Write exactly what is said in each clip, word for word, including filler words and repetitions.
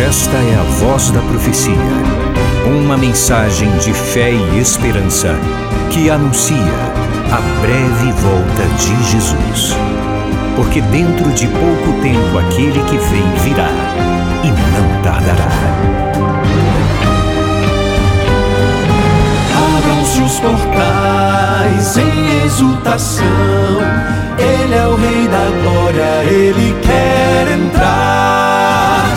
Esta é a voz da profecia, uma mensagem de fé e esperança que anuncia a breve volta de Jesus. Porque dentro de pouco tempo aquele que vem virá e não tardará. Abram-se os portais em exultação, Ele é o Rei da Glória, Ele quer entrar.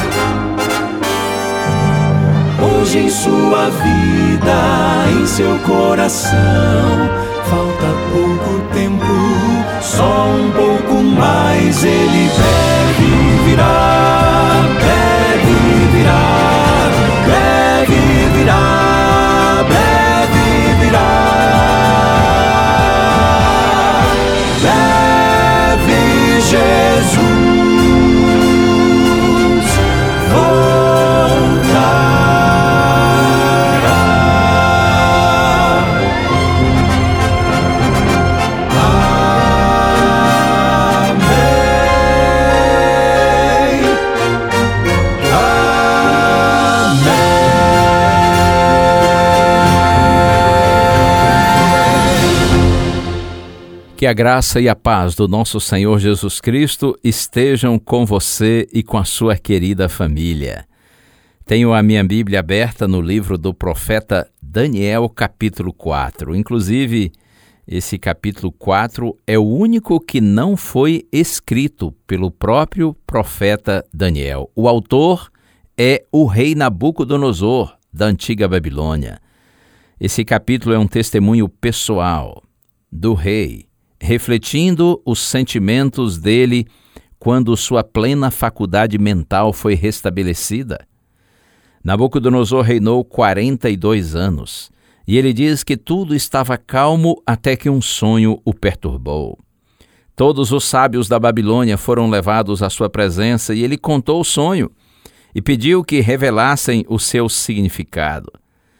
Hoje em sua vida, em seu coração, falta pouco tempo, só um pouco mais. Ele deve virar, deve virar, deve virar, deve virar. Deve Jesus voltar. Que a graça e a paz do nosso Senhor Jesus Cristo estejam com você e com a sua querida família. Tenho a minha Bíblia aberta no livro do profeta Daniel, capítulo quatro. Inclusive, esse capítulo quatro é o único que não foi escrito pelo próprio profeta Daniel. O autor é o rei Nabucodonosor, da antiga Babilônia. Esse capítulo é um testemunho pessoal do rei, refletindo os sentimentos dele quando sua plena faculdade mental foi restabelecida. Nabucodonosor reinou quarenta e dois anos, e ele diz que tudo estava calmo até que um sonho o perturbou. Todos os sábios da Babilônia foram levados à sua presença e ele contou o sonho e pediu que revelassem o seu significado.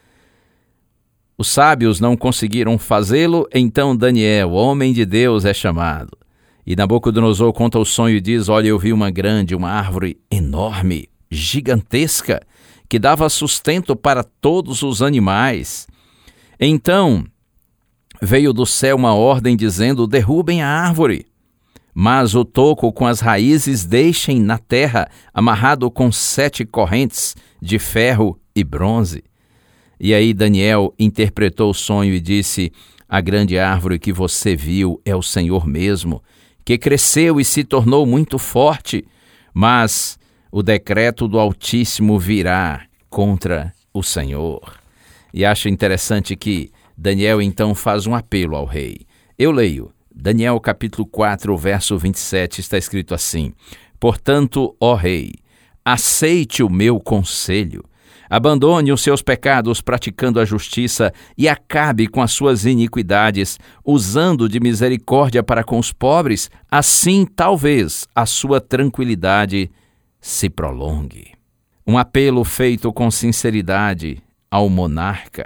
Os sábios não conseguiram fazê-lo, então Daniel, homem de Deus, é chamado. E Nabucodonosor conta o sonho e diz: olha, eu vi uma grande, uma árvore enorme, gigantesca, que dava sustento para todos os animais. Então veio do céu uma ordem dizendo: derrubem a árvore, mas o toco com as raízes deixem na terra, amarrado com sete correntes de ferro e bronze. E aí Daniel interpretou o sonho e disse: a grande árvore que você viu é o Senhor mesmo, que cresceu e se tornou muito forte, mas o decreto do Altíssimo virá contra o Senhor. E acho interessante que Daniel então faz um apelo ao rei. Eu leio, Daniel capítulo quatro, verso vinte e sete, está escrito assim: portanto, ó rei, aceite o meu conselho, abandone os seus pecados praticando a justiça e acabe com as suas iniquidades, usando de misericórdia para com os pobres, assim talvez a sua tranquilidade se prolongue. Um apelo feito com sinceridade ao monarca,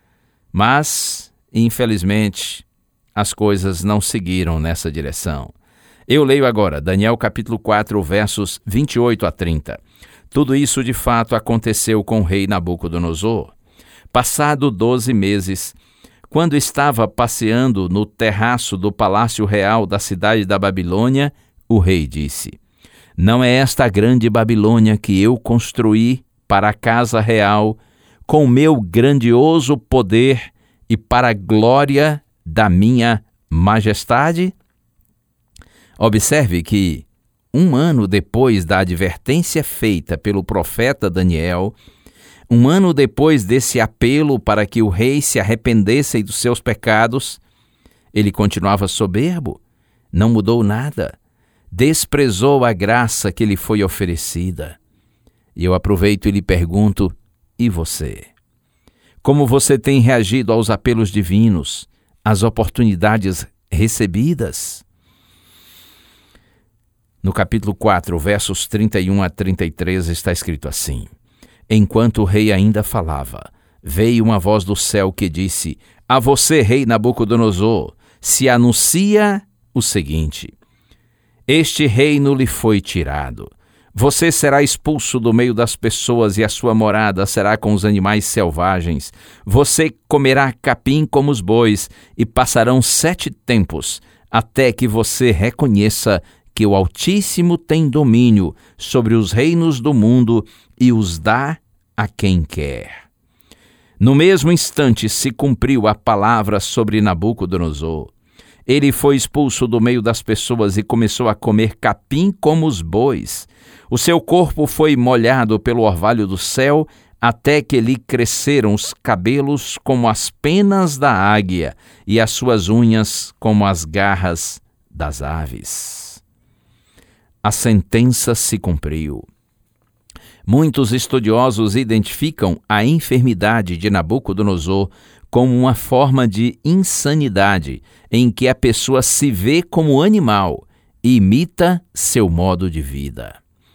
mas, infelizmente, as coisas não seguiram nessa direção. Eu leio agora Daniel capítulo quatro, versos vinte e oito a trinta. Tudo isso de fato aconteceu com o rei Nabucodonosor. Passado doze meses, quando estava passeando no terraço do palácio real da cidade da Babilônia, o rei disse: não é esta a grande Babilônia que eu construí para a casa real, com meu grandioso poder e para a glória da minha majestade? Observe que, um ano depois da advertência feita pelo profeta Daniel, um ano depois desse apelo para que o rei se arrependesse dos seus pecados, ele continuava soberbo, não mudou nada, desprezou a graça que lhe foi oferecida. E eu aproveito e lhe pergunto: e você? Como você tem reagido aos apelos divinos, às oportunidades recebidas? No capítulo quatro, versos trinta e um a trinta e três, está escrito assim: enquanto o rei ainda falava, veio uma voz do céu que disse: a você, rei Nabucodonosor, se anuncia o seguinte: este reino lhe foi tirado, Você será expulso do meio das pessoas e a sua morada será com os animais selvagens. Você comerá capim como os bois e passarão sete tempos até que você reconheça que o Altíssimo tem domínio sobre os reinos do mundo e os dá a quem quer. No mesmo instante se cumpriu a palavra sobre Nabucodonosor. Ele foi expulso do meio das pessoas e começou a comer capim como os bois. O seu corpo foi molhado pelo orvalho do céu, até que lhe cresceram os cabelos como as penas da águia e as suas unhas como as garras das aves. A sentença se cumpriu. Muitos estudiosos identificam a enfermidade de Nabucodonosor como uma forma de insanidade, em que a pessoa se vê como animal e imita seu modo de vida.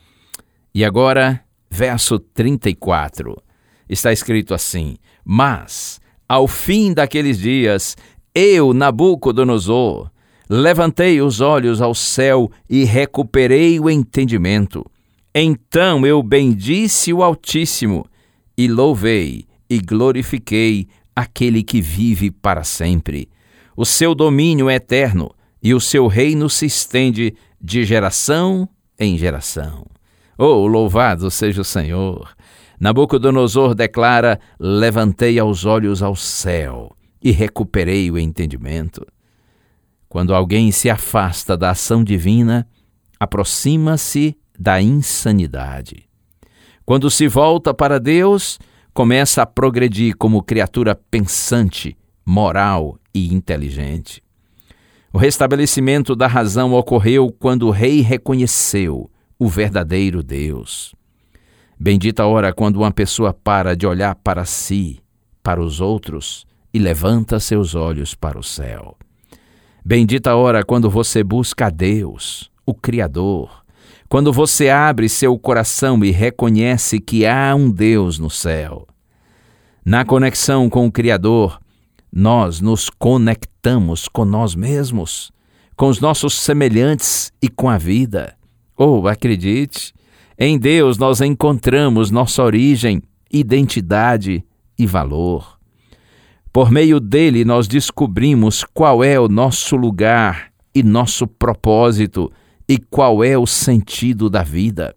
E agora, verso trinta e quatro, está escrito assim: Mas, ao fim daqueles dias, eu, Nabucodonosor, levantei os olhos ao céu e recuperei o entendimento. Então eu bendisse o Altíssimo e louvei e glorifiquei aquele que vive para sempre. O seu domínio é eterno e o seu reino se estende de geração em geração. Oh, louvado seja o Senhor! Nabucodonosor declara: levantei os olhos ao céu e recuperei o entendimento. Quando alguém se afasta da ação divina, aproxima-se da insanidade. Quando se volta para Deus, começa a progredir como criatura pensante, moral e inteligente. O restabelecimento da razão ocorreu quando o rei reconheceu o verdadeiro Deus. Bendita a hora quando uma pessoa para de olhar para si, para os outros, e levanta seus olhos para o céu. Bendita a hora quando você busca a Deus, o Criador, quando você abre seu coração e reconhece que há um Deus no céu. Na conexão com o Criador, nós nos conectamos com nós mesmos, com os nossos semelhantes e com a vida. Oh, acredite, em Deus nós encontramos nossa origem, identidade e valor. Por meio dele nós descobrimos qual é o nosso lugar e nosso propósito e qual é o sentido da vida.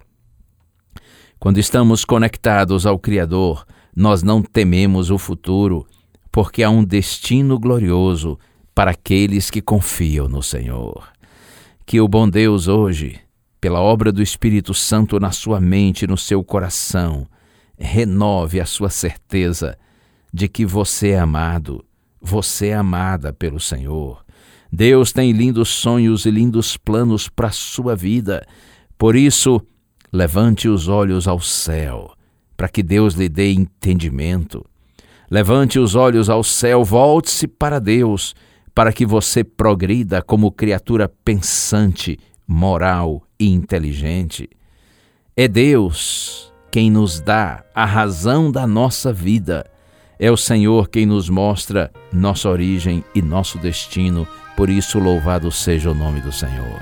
Quando estamos conectados ao Criador, nós não tememos o futuro, porque há um destino glorioso para aqueles que confiam no Senhor. Que o bom Deus hoje, pela obra do Espírito Santo na sua mente e no seu coração, renove a sua certeza de que você é amado, você é amada pelo Senhor. Deus tem lindos sonhos e lindos planos para a sua vida. Por isso, levante os olhos ao céu, para que Deus lhe dê entendimento. Levante os olhos ao céu, volte-se para Deus, para que você progrida como criatura pensante, moral e inteligente. É Deus quem nos dá a razão da nossa vida. É o Senhor quem nos mostra nossa origem e nosso destino. Por isso, louvado seja o nome do Senhor.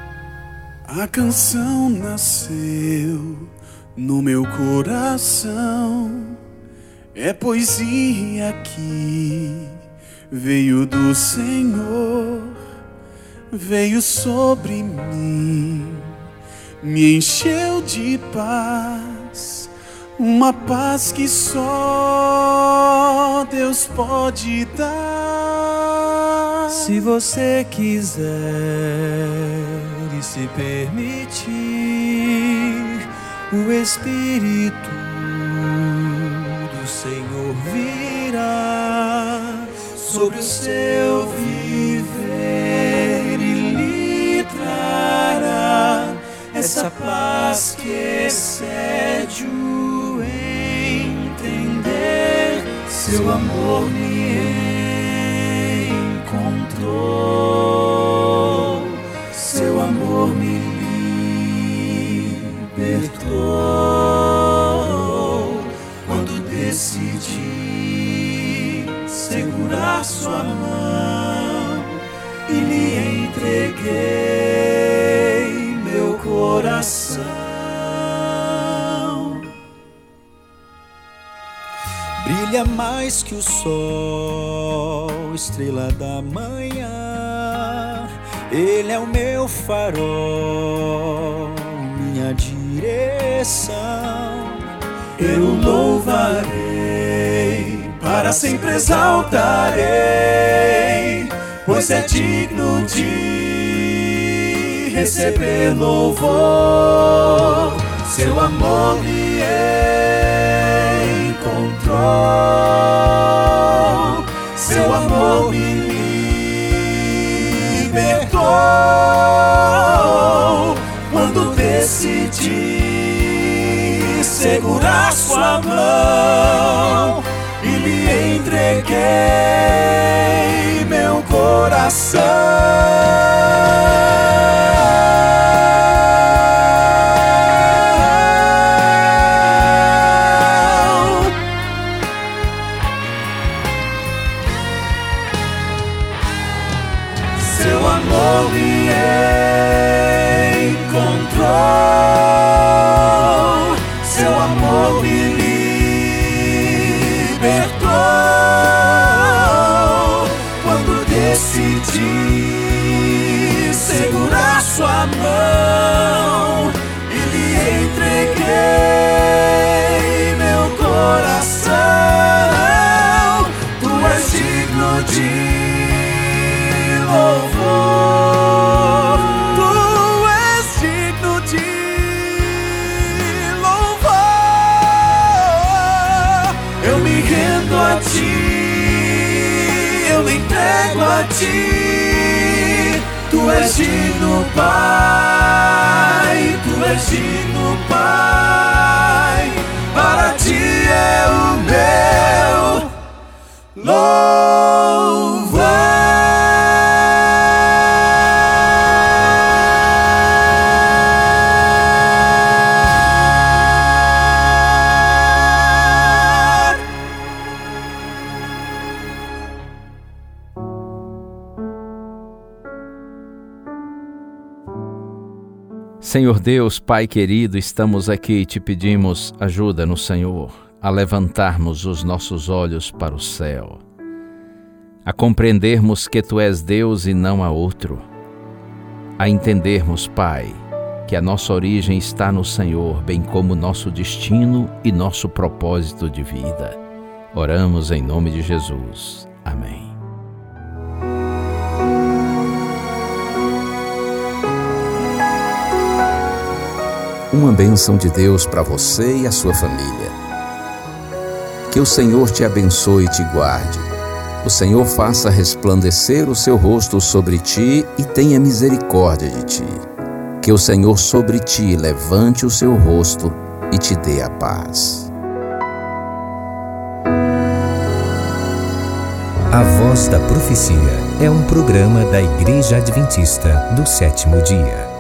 A canção nasceu no meu coração, é poesia que veio do Senhor, veio sobre mim, me encheu de paz, uma paz que só Deus pode dar. Se você quiser e se permitir, o Espírito do Senhor virá sobre o seu viver e lhe trará essa paz que excede o entender. Seu amor me encontrou, seu amor me libertou. Quando decidi segurar sua mão e lhe entreguei meu coração. brilha mais que o sol, estrela da manhã. Ele é o meu farol, minha direção. Eu louvarei, para sempre exaltarei, pois é digno de receber louvor. Seu amor me encontrou, seu amor me libertou. Quando decidi segurar sua mão e lhe entreguei meu coração. Seu amor me encontrou, seu amor me libertou. Quando decidi segurar sua mão e lhe entreguei meu coração. Tu és digno de louvor, tu és digno de louvor. Eu me rendo a ti, eu me entrego a ti. Tu és digno, Pai, tu és digno, Pai. Para ti é o meu louvor. Senhor Deus, Pai querido, estamos aqui e te pedimos ajuda no Senhor a levantarmos os nossos olhos para o céu, a compreendermos que Tu és Deus e não há outro, a entendermos, Pai, que a nossa origem está no Senhor, bem como nosso destino e nosso propósito de vida. Oramos em nome de Jesus. Amém. Uma bênção de Deus para você e a sua família. Que o Senhor te abençoe e te guarde. O Senhor faça resplandecer o seu rosto sobre ti e tenha misericórdia de ti. Que o Senhor sobre ti levante o seu rosto e te dê a paz. A Voz da Profecia é um programa da Igreja Adventista do Sétimo Dia.